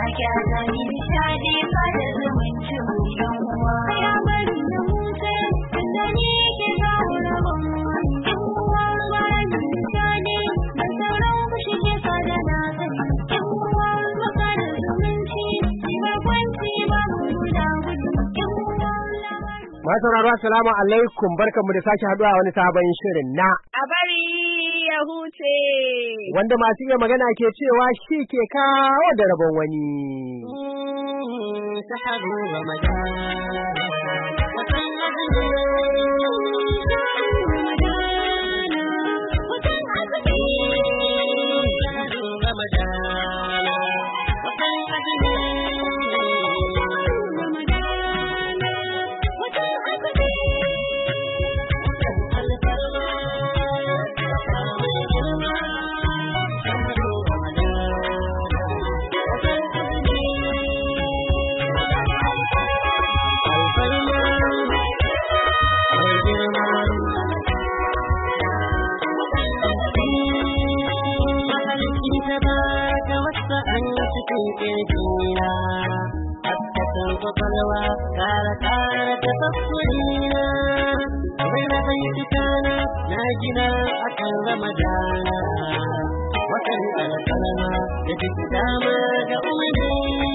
gyara ni nishadi kada zumuncin yan uwa ya bari na huce tunda ni ke kawo rabon yan uwa bara ni nishadi da sauran kushi ke kada na sani yan uwa makara zumunci shi barkwanci ba mu guda gudu yan uwa masu sauraro assalamu alaikum barkanmu da sake haduwa wani sabon shirin na a bari ya huce wanda masu iya magana ke cewa shi ke kawo da rabon wani sahabu ramadan watan kwakwalwa kara tafafurina abin da bai fitana na gina akan ramadana watan alkalama da duk dama ga umarni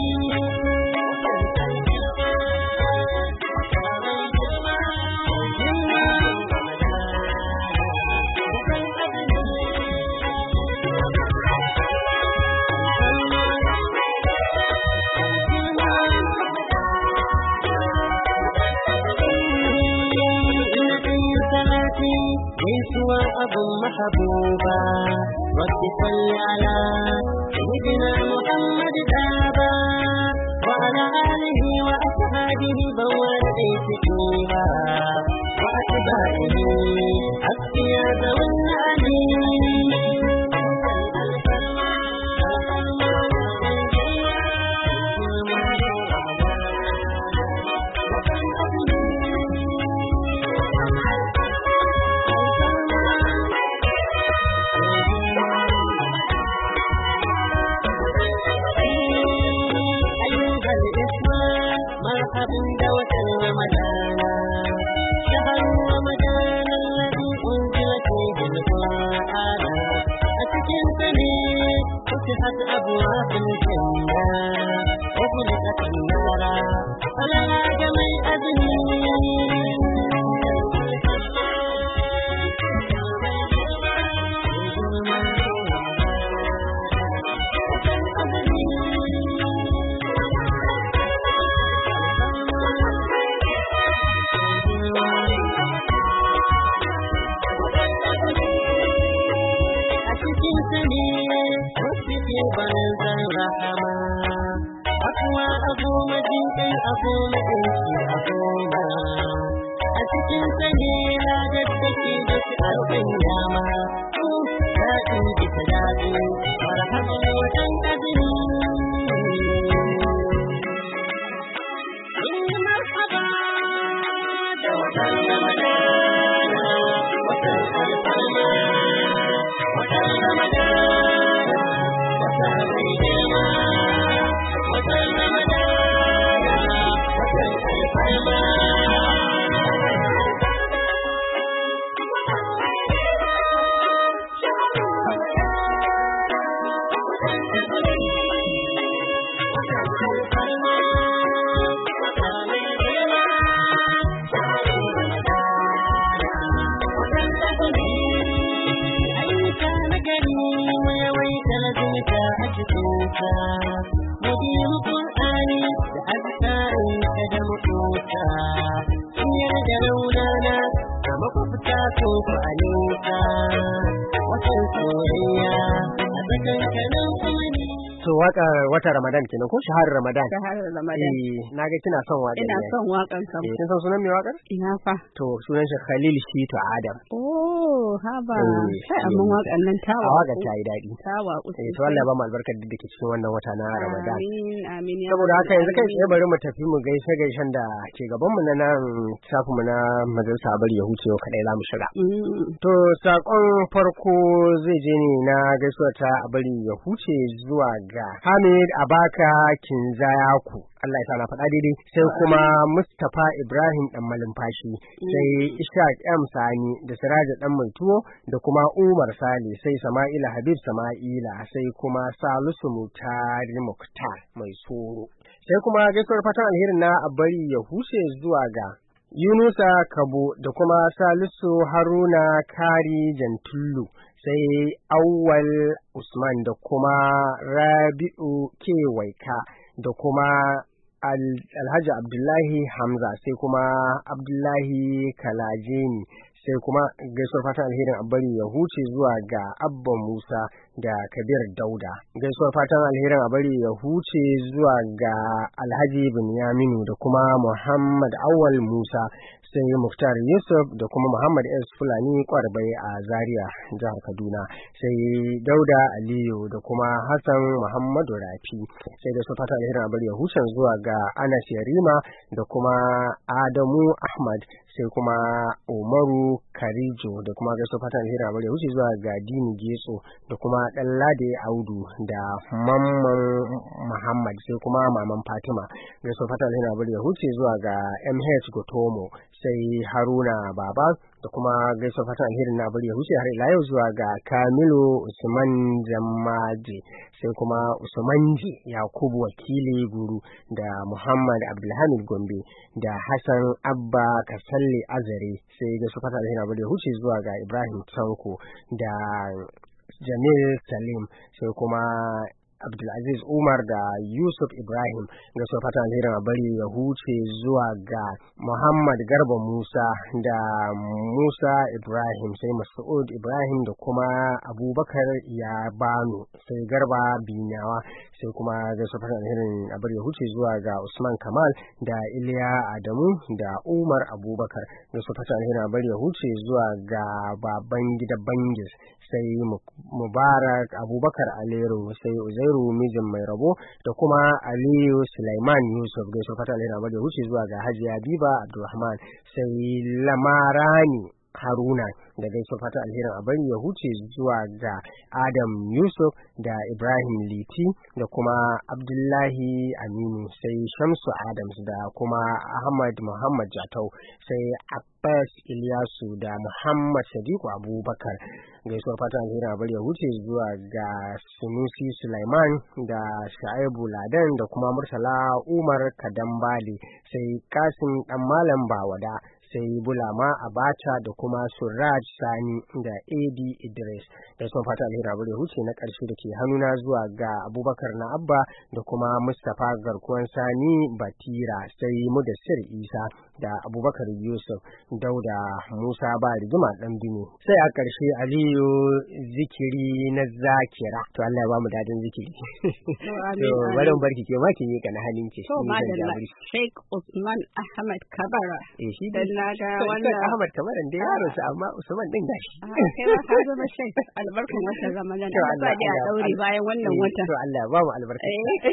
أبو محبوبا رب صل على سيدنا محمد دابا وعلى آله وأصحابه بوان عيسكوها وأتباعه السياد والنعيم أبواب الجنة وغلقت النار فلا جمع أبني wata Ramadan kenan ko shaharar Ramadan? Shaharar Ramadan. Na ga kina son waƙar. Ina son waƙar kam. Kin san sunan mai waƙar? Ina fa. To sunan shi Khalil Shitu Adam. Oh, haba. Sai amma waƙar nan tawa. Waƙar ta yi daɗi. Tawa. To Allah ya ba mu albarkar da ke cikin wannan wata na Ramadan. Amin. Saboda haka yanzu kai tsaye bari mu tafi mu gaishen da ke gaban mu na nan shafi mu na majalisa bari ya huce yau kadai za mu shiga. To sakon farko zai je ne na gaisuwa ta bari ya huce zuwa ga Hamid Abaka Kinzayaku, Allah ya sana faɗa daidai, sai kuma Mustapha Ibrahim ɗan malumfashi, sai Ishaq M Sani da Siraja ɗan mai tuwo da kuma Umar Sale, sai Sama'ila Habib Sama'ila, sai kuma Salisu Mutari Muktar mai soro. Sai kuma gaisuwar fatan alherin na Abari ya huce zuwa ga Yunusa Kabo da kuma Salisu Haruna Kari Jantullu, sai Awwal Usman da kuma Rabi'u Kewaika da kuma Alhaji Abdullahi Hamza, sai kuma Abdullahi Kalajeni, sai kuma gaisuwar fatan alherin Abari ya huce zuwa ga Abba Musa da Kabir Dauda. Gaisuwar fatan alherin Abari ya huce zuwa ga Alhaji Binyaminu da kuma Muhammad Awal Musa, sai Muftar Yusuf da kuma Muhammad S. Fulani Kwarbai a Zaria, jihar Kaduna, sai Dauda Aliyu da kuma Hassan Muhammadu Rafi. Sai gaisuwar fatan alherin Abari ya huce zuwa ga Anas Yarima da kuma Adamu Ahmad, sai kuma Umaru Karijo da kuma gaisuwar fatan alherin Abari ya huce zuwa ga Dini Getso da kuma Ɗanlade Audu da Mamman Muhammad, sai kuma Maman Fatima. Gaisuwar fatan alherin Abari ya huce zuwa ga MH Gotomo, sai Haruna Baba da kuma gaisuwar fatan alherin na Abari ya huce har ila yau zuwa ga Kamilu Usman Jammaje, sai kuma Usmanji Yakubu Wakili Guru da Muhammad Abdulhamid Gombe da Hassan Abba Kasalle Azare. Sai gaisuwar fatan alherin Abari ya huce zuwa ga Ibrahim Tanko da Jamil Salim, sai kuma Abdulaziz Umar da Yusuf Ibrahim. Gaisuwar fatan alherin Abari ya huce zuwa ga Muhammad Garba Musa da Musa Ibrahim, sai Mas'ud Ibrahim da kuma Abubakar Yabano, sai Garba Binyawa. Sai kuma gaisuwar fatan alherin Abari ya huce zuwa ga Usman Kamal da Iliya Adamu da Umar Abubakar. Gaisuwar fatan alherin Abari ya huce zuwa ga Babangida Bangis, sai Mubarak Abubakar Alero, sai Uzairu mijin mai rabo da kuma Aliyu Sulaiman Yusuf. Gaisuwar fatan alherin Abari ya huce zuwa ga Hajiya Biba Abdulrahman, sai Lamarani Haruna da gaisuwar fatan alherin Abari ya huce zuwa ga Adam Yusuf da Ibrahim Liti da kuma Abdullahi Aminu, sai Shamsu Adams da kuma Ahmad Muhammad Jatau, sai Abbas Ilyasu da Muhammad Sadiku Abubakar. Gaisuwar fatan alherin Abari ya huce zuwa ga Sunusi Sulaiman da Shaibu Ladan da kuma Murtala Umar Kadambali, sai Kasim Dan Malam Bawada, sai Bulama Abacha da kuma Suraj Sani da AD Idris. Da sun fata alheri Abari ya huce na ƙarshe da ke hannuna zuwa ga Abubakar na Abba da kuma Mustapha Garkuwan Sani Batira, sai Mudassir Isa da Abubakar Yusuf Dauda Musa ba rigima ɗan bine. Sai a ƙarshe Aliyu Zikiri na Zakira. To Allah ya ba mu dadin zikiri. To bari mu barki ke ma ki yi kana halin ki. To madalla Sheikh Usman Ahmad Kabara. Shi dan naga wannan Ahmad Kabara da yaro sa amma Usman din gashi. Kai ma ka zama Sheikh albarkan wata zamanan da ba da daure bayan wannan wata. To Allah ya ba mu albarka.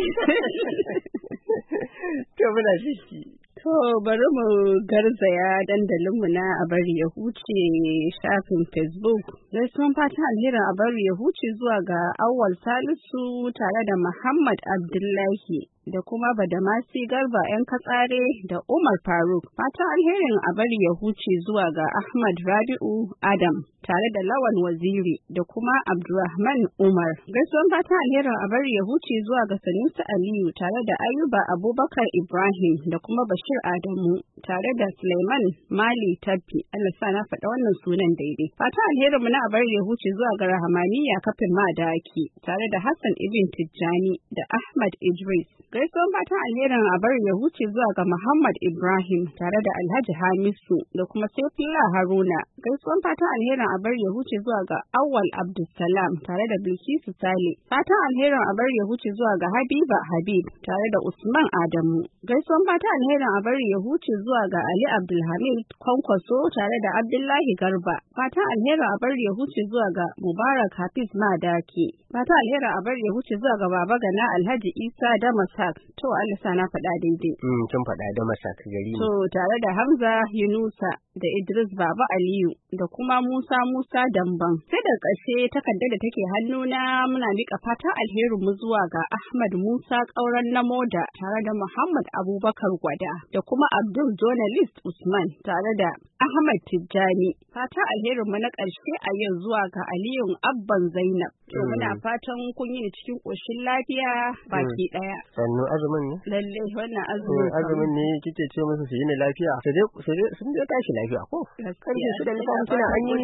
To muna shi. To bari mu garzaya dandalinmu na Abari ya huce shafin Facebook. Gaisuwan fatan alherin Abari ya huce zuwa ga Awwal Salisu tare da Muhammad Abdullahi da kuma Badamasi Garba 'yan katsare da Umar Faruk. Fatan alherin Abari ya huce zuwa ga Ahmad Rabi'u Adam tare da Lawan Waziri da kuma Abdulrahman Umar. Gaisuwan fatan alherin Abari ya huce zuwa ga Sanusi Aliyu tare da Ayuba Abubakar Ibrahim da kuma Bashir Adamu tare da Suleiman Mali Tabbi. Allah sa na faɗa wannan sunan daidai. Fatan alherin mu na Abari ya huce zuwa ga Rahmaniya Kafin Madaki tare da Hassan Ibn Tijjani da Ahmad Idris. Gaisuwan fatan alherin Abari ya huce zuwa ga Muhammad Ibrahim tare da Alhaji Hamisu da kuma Saifullah Haruna. Gaisuwan fatan alherin Abari ya huce zuwa ga Awwal Abdulsalam tare da Bilkisu Sale. Fatan alherin Abari ya huce zuwa ga Habiba Habib tare da Usman Adamu. Gaisuwan fatan alherin Abari ya huce zuwa ga Ali Abdulhamid Kwankwaso tare da Abdullahi Garba. Fatan alherin Abari ya huce zuwa ga Mubarak Hafiz Madaki. Fatan alherin Abari ya huce zuwa ga Baba Gana Alhaji Isa Damas Masak. To Allah sa na faɗa daidai. Kin faɗa da Masak gari ne. To tare da Hamza Yunusa da Idris Baba Aliyu da kuma Musa Damban. Sai da ƙarshe takardar da take hannuna muna miƙa fatan alherin mu zuwa ga Ahmad Musa Ƙauren Namoda tare da Muhammad Abubakar Gwada da kuma Abdul Journalist Usman tare da Ahmad Tijjani. Fatan alherin mu na ƙarshe a yau zuwa ga Aliyun Abban Zainab. To muna fatan kun yi cikin ƙoshin lafiya baki ɗaya. Sannu azumin ne? Lalle wannan azumin. Azumin ne kike ce musu su yi ne lafiya. Sun je tashi lafiya ko? Karfe su da nufin suna an yi.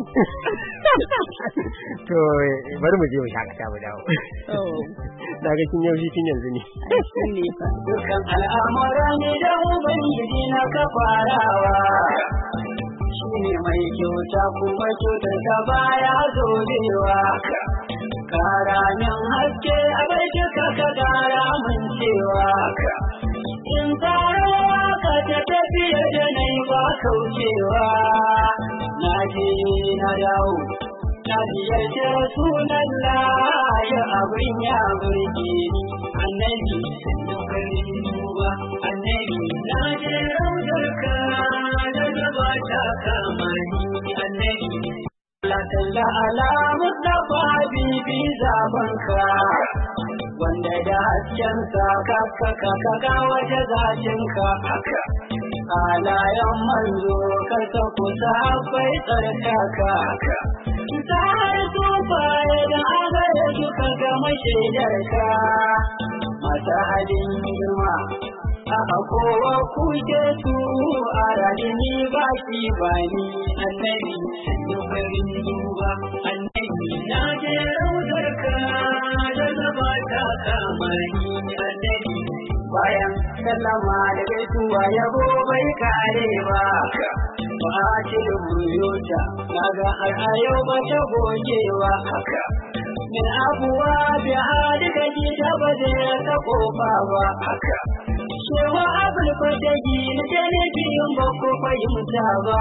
To bari mu je mu shakata mu dawo. Na ga kin yaushi kin yanzu ne. Sun ne fa. Dukkan al'amura ne da Ubangiji na ka farawa. Shi ne mai kyauta kuma kyautar ta baya zobewa. Kara min haske a bai ka kara min cewa. In tsarowa ka ta tafiya da na yi ba kaucewa. Na je na dawo. Na ziyarci Rasulallah ya abin ya burge ni. Annabi sun duba. Annabi na je raudarka da gaba ta kama ni. Annabi Latalla ala Mustafa bibi zabanka wanda da haskensa ka waje zacinka haka halayen manzo karka kusa bai tsarkaka haka ta har tsufaye da agare suka gama shaidarka mata halin girma aka kowa kuke su a rajini ba shi ba ni annabi farin duba annabi na je raudarka da gaba ta kama ni annabi bayan sallama da gaisuwa yabo bai kare ba ba ce da buyota naga har a yau ba ta gogewa haka min abuwa bi hadika ji da ba zai ta kofa ba haka cewa abul fatahi na ne biyun ba ko fahimta ba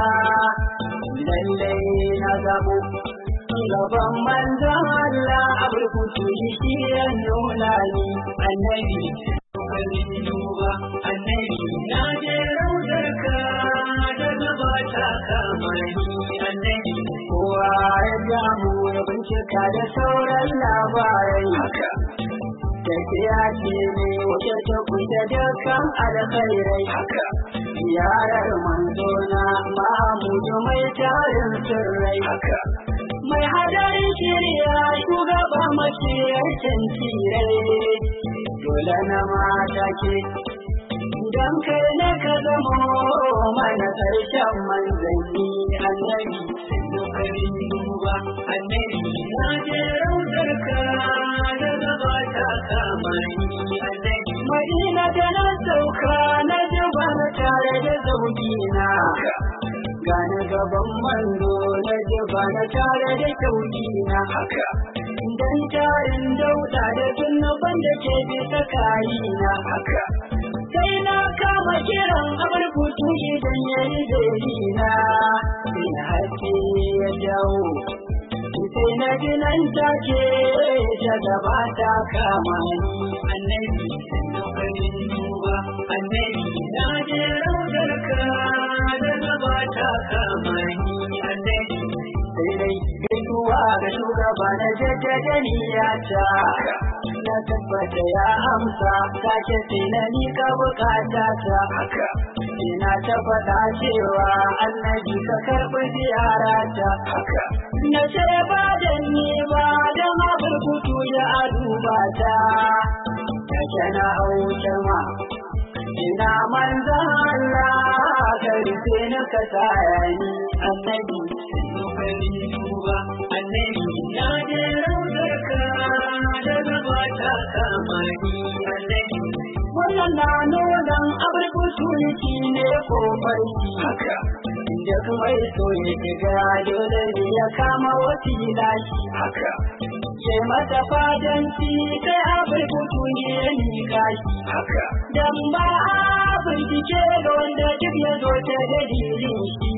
lallai na zabo gaban manzon Allah abul kutubi shi ya nuna ni annabi farin duba annabi na je raudarka da gaba ta kama ni annabi kowa ya jamu ya bincika da sauran labarai haka tafiya ce ne wace ta kusa dukkan alkhairai haka ziyarar manzona Mahamudu mai tarin sirrai haka mai hadarin shirya shugaba maciyar tirai dole na mata ke don kai na ka zamo mana karshen manzanni annabi farin duba annabi na je raudarka da gaba ta kama ni annabi madina da na sauka na jaba na tare da zaugina gane gaban manzo na jaba na tare da kyaugina haka dan tarin dauda da zunuban da ke bisa kayina haka sai na kama kiran abarkutu idan ya yi zarina sai na haske ya jawo sai na ji nan take ta gaba ta kama ni annabi farin duba annabi na je raudarka da gaba ta kama ni annabi sai dai gaisuwa ga shugaba na jaddada niyyata na tabbata ya amsa sake sai na nika bukata ta haka ina ta faɗa cewa annabi ka karɓi ziyarata haka na ce ba da ni ba da maburkutu da aduba ta take na auce ma ina manzan Allah ka rufe na ka tsaya ni annabi farin duba annabi na je raudarka da gaba ta kama ni annabi wannan na nuna aburkutu ne ko farki haka da kuma so ya shiga dole ne ya kama wasila shi haka ke mata fadanci sai aburkutu ne ya nika shi haka dan ba a bincike ga wanda duk ya zo ta dalilin shi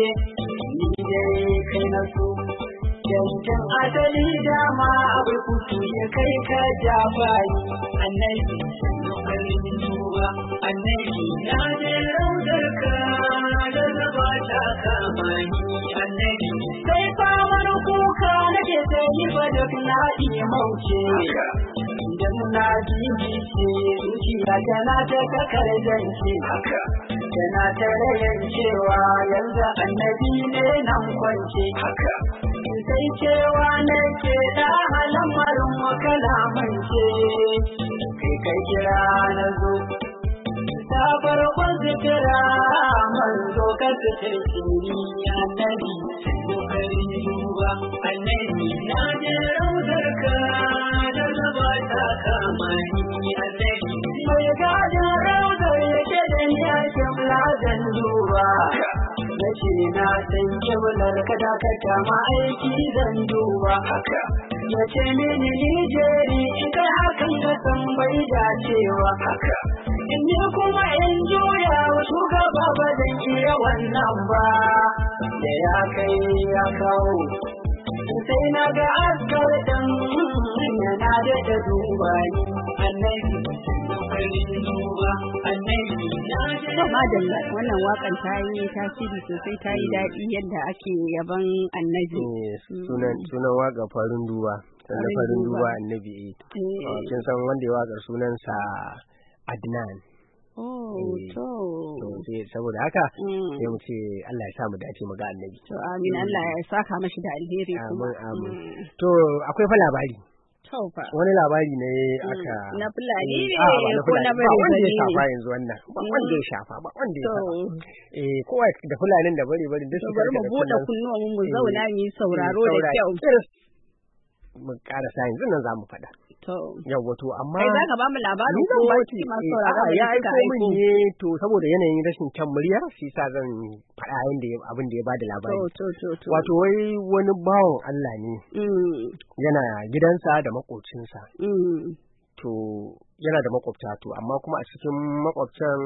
ni dai kai na so yankin asali dama aburkutu ya kai ka jafari annabi farin mauce idan na jijice zuciya tana ta kakardance tana ta rayan cewa yanzu annabi ne nan kwance sai cewa nake da halamarin makalamance kai kira na zo sabar kwazikira manzo ka tace ni annabi kokarin duba annabi na je raudar ka da zaba ta kama ni annabi mai gadin raudar yake da ni a kimla dan duba nace na san kiblar ka da ka kama aiki zan duba yace mini Nijeri in kai hakan ka san bai dacewa in yi kuma in juya wa shugaba ba zan iya wannan ba da ya kai ya kawo sai na ga askar dan yana da duba ni annabi kokarin duba annabi To madalla wannan wakan ta yi tasiri sosai, ta yi daɗi yadda ake yaban annabi. Sunan waka farin duba, sannan farin duba annabi. Kin san wanda ya wakar sunansa Adnan. To saboda haka sai mu ce Allah ya sa mu dace mu ga annabi. To amin, Allah ya saka mashi da alheri kuma. Amin. To akwai fa labari. Wani labari ne aka na fulani ne ko na bare bare ne shafa yanzu wannan ba wanda ya shafa ba wanda ya shafa kowa da fulanin da bare bare da su bari mu bude kunnuwan mu zauna mu sauraro da kyau mu karasa yanzu nan zamu faɗa yawa to amma kai zaka ba mu labarin ko ma sauraro ya aiko min ne to saboda yanayin rashin kyan murya shi sa zan faɗa abin da ya bada labari wato wai wani bawon Allah ne yana gidansa da makocinsa to yana da makwabta to amma kuma a cikin makwabtan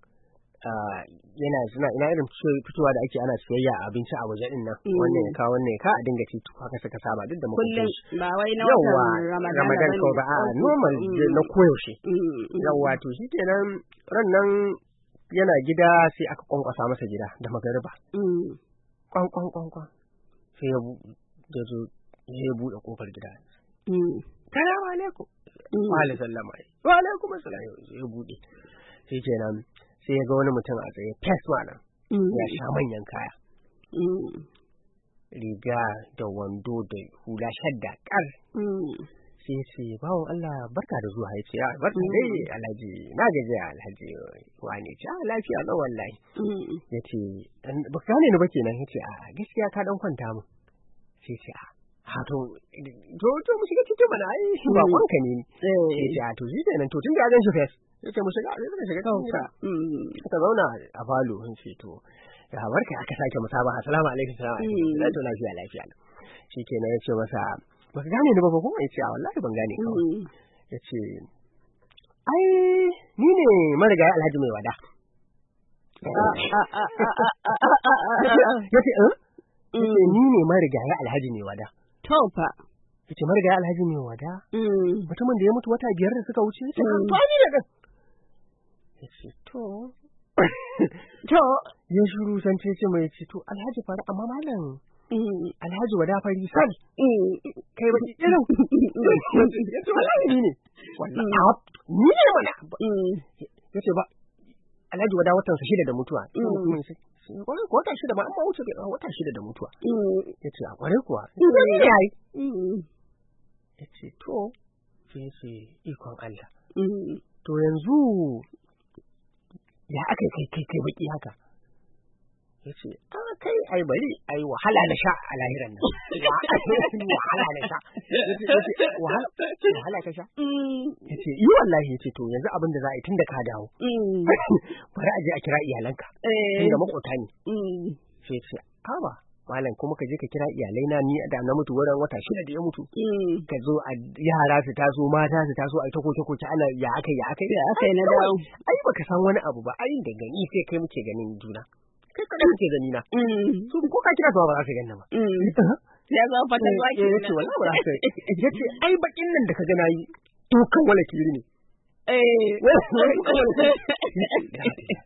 yana ina irin fitowa da ake ana siyayya abinci a waje din nan wannan ya kawo wannan ya ka a dinga ci haka suka saba duk da makwabtan ba wai na watan Ramadan ko ba normal na koyaushe yawa to shikenan ran nan yana gida sai aka kwankwasa masa gida da magariba kwan sai ya zo ya buɗe kofar gida salamu alaikum wa alaikum sallama wa alaikum assalam ya buɗe sai kenan sai ya ga wani mutum a tsaye fes mana ya sha manyan kaya riga da wando da hula shadda kar sai ya ce bawon Allah barka da zuwa ya ce barka dai alhaji na gaji alhaji wane ce lafiya na wallahi ya ce ba ka gane ni ba kenan ya ce a gaskiya ka dan kwanta mu sai ce to mu shiga cikin mana ai ba kwanka ne sai ce to shi kenan to tun da ya gan shi fes ya ce mu shiga kanka aka zauna a falo ce to ya barka aka sake musaba assalamu alaikum to lafiya shi kenan ya ce masa ba ka gane ni ba ko ya ce wallahi ban gane ka ya ce ai ni ne marigayi alhaji mai wada ya ce ni ne marigayi alhaji mai wada tofa ya ce marigayi alhaji mai wada mutumin da ya mutu wata 5 da suka wuce ya ce ni da kan ya ce to ya shuru san ce mai ce to alhaji fara amma malam alhaji wada fari sal kai baki irin ya ce wallahi ni ne mana ya ce ba alhaji wada watan sa 6 da mutuwa wata 6 ma amma wuce wata 6 da mutuwa ya ce a kware kuwa ya ce to sai ya ce ikon Allah to yanzu ya aka kai baki haka ya ce kai ai bari ai wahala na sha a lahiran nan wahala na sha wahala ka sha ya ce yi wallahi ya ce to yanzu abin da za a yi tun da ka dawo bari a je a kira iyalanka tun da makota ne sai ya ce ba malam kuma ka je ka kira iyalai na ni da na mutu wurin wata 6 da ya mutu ka zo a yara su taso mata su taso ai ta koke ana ya akai na dawo ai baka san wani abu ba ai da gani sai kai muke ganin juna kai kada muke gani na su ko ka kira su ba za su ganna ba ya zo fatan waki ya ce wallahi ba za ya ce ai bakin nan da ka ga nayi dukan wala kiri ne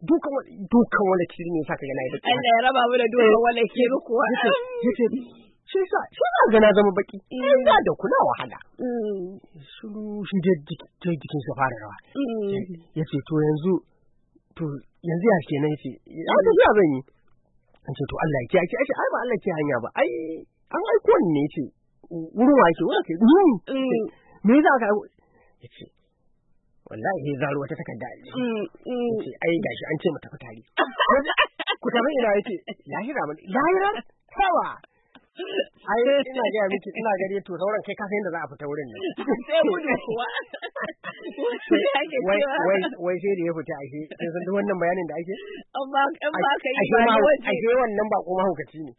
dukan wala kiri ne saka ga nayi baki Allah ya raba mu da dukan wala kiri kuwa yace shi sa ga na zama baki ina da kula wahala shi da jikin sa fara rawa yace to yanzu ya kenan yace ya tafiya zan yi an ce to Allah ya kiyaye ai ba Allah ke hanya ba ai an aiko ni ne yace wurin wa yake wurin ke me za ka yace wallahi sai zaro wata takarda yace ai gashi an ce mu tafi tare ku tafi ina yace lahira hawa ai ina ga miki ina gare to sauran kai ka san yadda za a fita wurin nan sai gudu kuwa wai sai da ya fita ashe sai san duk wannan bayanin da ake amma ka yi ba ashe wannan ba kuma hukaci ne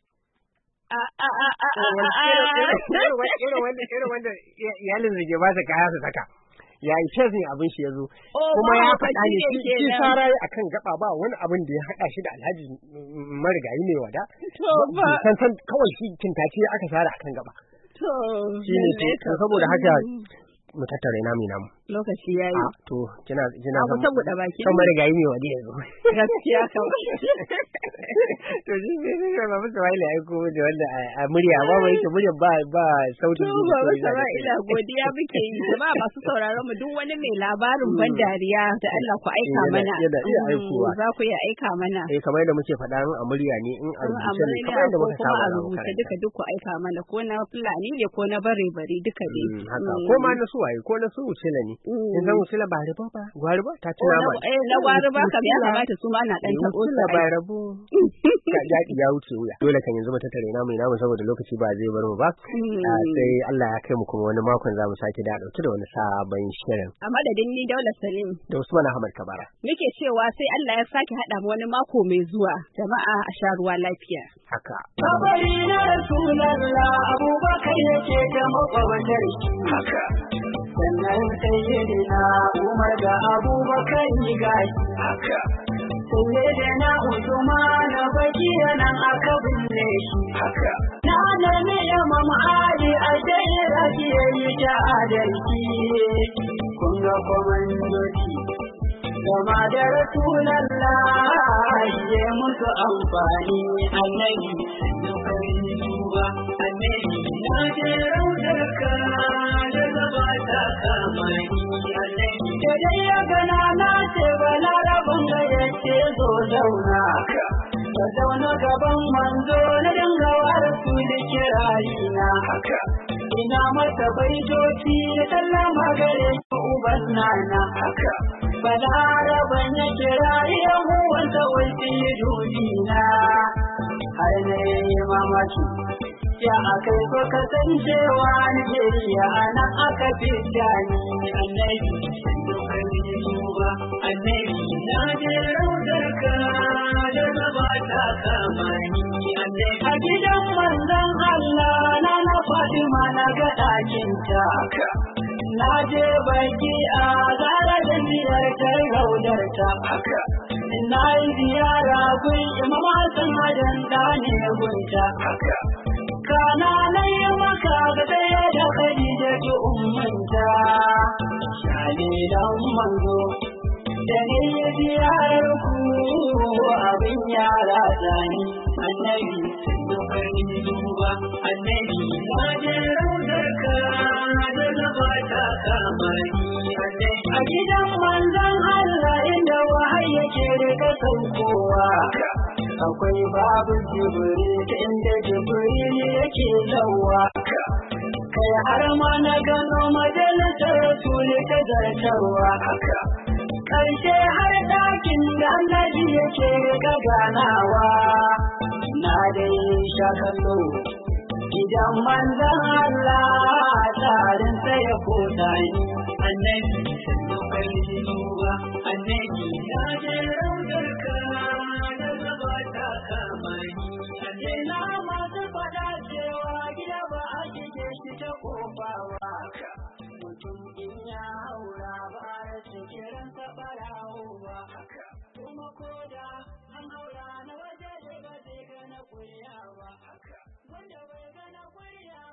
irin wanda iyalin zage ba su kaya su saka ya yi shazin abin shi ya zo kuma ya faɗa ne shi sara akan gaba ba wani abin da ya haɗa shi da alhaji marigayi mai wada san kawai shi kintace aka sara akan gaba shi ne saboda haka mu tattare namu lokaci yayi to kina abu ta buɗe baki kan marigayi mai wadi yanzu gaskiya kam to shi ne ba mu tawai la aiko da wanda a murya ba mai ke murya ba sautin to ba ila godiya muke yi jama'a masu sauraron mu duk wani mai labarin ban dariya da Allah ku aika mana za ku iya aika mana kamar yadda muke faɗa a murya ne in a rubuce ne kamar yadda muka saba a rubuce duka duk ku aika mana ko na Fulani ne ko na bare duka ne haka ko ma na suwaye ko na su wuce ne in zan wuce la bare ba gwari ba ta ci nama na gwari ba kam ya kamata su ma na dan tabo su la bare bu ya wuce wuya dole kan yanzu mu tattare namu saboda lokaci ba zai bar mu ba sai Allah ya kai mu kuma wani makon za mu sake da dauke da wani sabon shirin a madadin ni Daula Salim da Usman Ahmad Kabara muke cewa sai Allah ya sake hada mu wani mako mai zuwa jama'a a sha ruwa lafiya haka kabari na Rasulullah Abubakar yake da makwabantar haka sannan sayyidina Umar da Abubakar yi gashi haka sayyidina Usman baki nan aka binne shi haka na nemi Imam Ali a shaira ki yi ta adalci kun ga komandoci Gama da Rasulallah ya musu amfani annabi nufin duba annabi na je rautarka da zaba ta kamani annabi da dai ya gana na ce bala rabin ga yace zo zauna ka zauna gaban manzo na dinga wa rasuli kirarina haka ina masa baitoci da sallama gare uban nana haka balaraban ya kira yan uwansa wasu dubina har na yi mamaki ya akai ko kasancewa Nigeria nan aka fita ni annabi dukkan duba annabi na je raudarka da zaba ta kamani annabi a gidan manzon Allah na Fatima na ga ɗakinta na je baki a zara da ziyartar raudarta haka na yi ziyara gun Imam Hassan Madan ne gunta haka kana na yi maka ga ɗaya da Khadija ki ummanta shalilan manzo da ne yi ziyarar ku abin yara tsani annabi dukkan duba annabi na je raudarka da zaba ta kamani a gidan manzon Allah inda wahayi yake rika saukowa akwai babu Jibril inda Jibril yake zawa kai har ma na gano majalisar Rasuli ta zartarwa karshe har ɗakin da Annabi yake rika ganawa na dai shakallo gidan manzon Allah tarin sai ya kota ni annabi dukkan duba annabi ya je raudarka da zaba ta kamani annabi na masu fada cewa gida ba a shige shi ta kofawa mutum in ya haura ba ya cikin sa barawa kuma koda an haura na waje da ba zai gana kuriya ba wanda bai gana kuriya